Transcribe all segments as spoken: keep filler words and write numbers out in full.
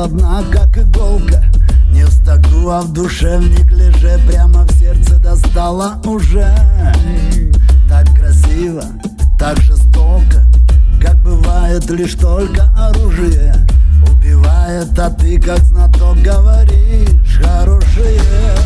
холодна, как иголка. Не в стогу, а в душе, в неглиже, прямо в сердце достала уже. Так красиво, так жестоко, как бывает лишь только оружие убивает, а ты как знаток говоришь хорошее.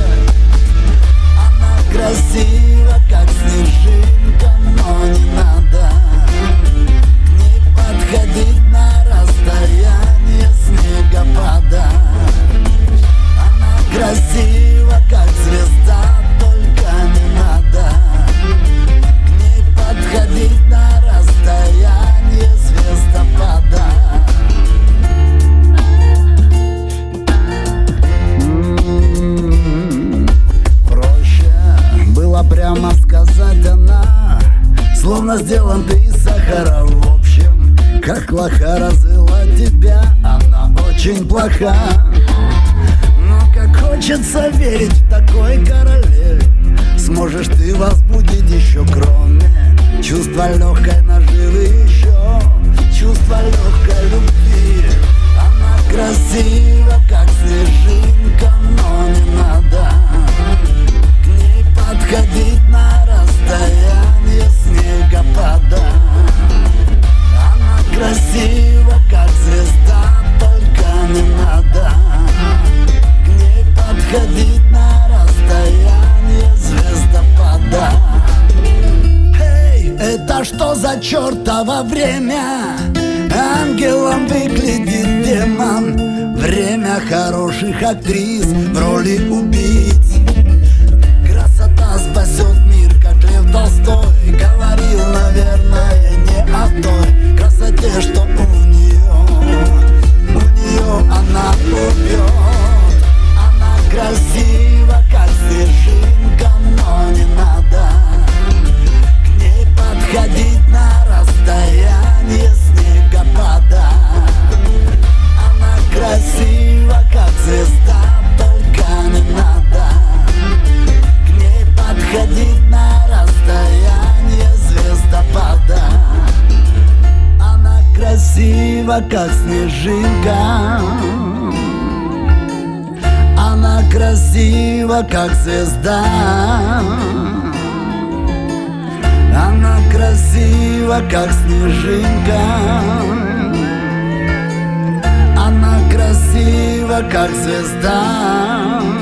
Она красива, как снежинка, но не надо к ней подходить на расстояние снегопада. Она красива, как звезда, только не надо к ней подходить на расстояние звездопада. Прямо сказать, она словно сделан ты из сахара. В общем, как лоха развела тебя, она очень плоха. Но как хочется верить в такой королеве, сможешь ты возбудить еще, кроме чувства легкой наживы, еще чувство легкой любви. Она красива, как снежинка, но не надо подходить на расстояние снегопада. Она красива, как звезда, только не надо к ней подходить на расстояние звездопада. Эй, это что за чертово время? Ангелом выглядит демон. Время хороших актрис в роли убийц. Красота спасет мир, как Лев Толстой говорил, наверное, не о той красоте, что у нее, у нее она убьет. Она красива, как снежинка, но не надо к ней подходить на расстояние снегопада. Она красива, как звезда, только не надо подходить на расстояние звездопада. Она красива, как снежинка. Она красива, как звезда. Она красива, как снежинка. Она красива, как звезда.